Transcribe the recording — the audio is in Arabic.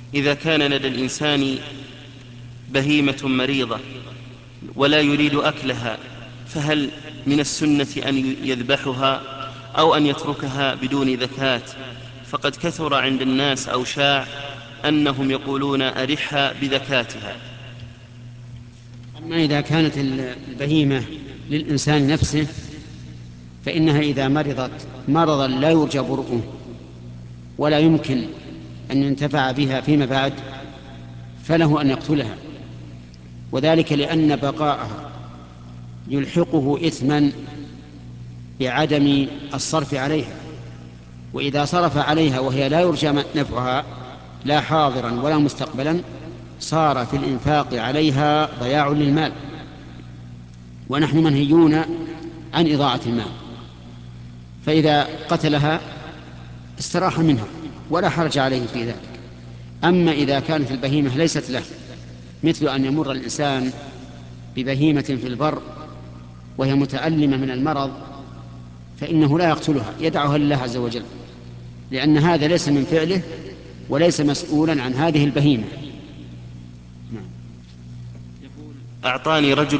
إذا كان لدى الإنسان بهيمة مريضة ولا يريد أكلها، فهل من السنة أن يذبحها أو أن يتركها بدون زكاة؟ فقد كثر عند الناس أو شاع أنهم يقولون أرحها بذكاتها. أما إذا كانت البهيمة للإنسان نفسه فإنها إذا مرضت مرضا لا يرجى برؤه ولا يمكن أن ينتفع بها فيما بعد فله أن يقتلها، وذلك لأن بقاءها يلحقه إثما بعدم الصرف عليها، وإذا صرف عليها وهي لا يرجى نفعها لا حاضرا ولا مستقبلا صار في الإنفاق عليها ضياع للمال، ونحن منهيون عن إضاعة المال، فإذا قتلها استراح منها ولا حرج عليه في ذلك. أما إذا كانت البهيمة ليست له، مثل أن يمر الإنسان ببهيمة في البر وهي متألمة من المرض، فإنه لا يقتلها، يدعها لله عز وجل، لأن هذا ليس من فعله وليس مسؤولا عن هذه البهيمة. أعطاني رجل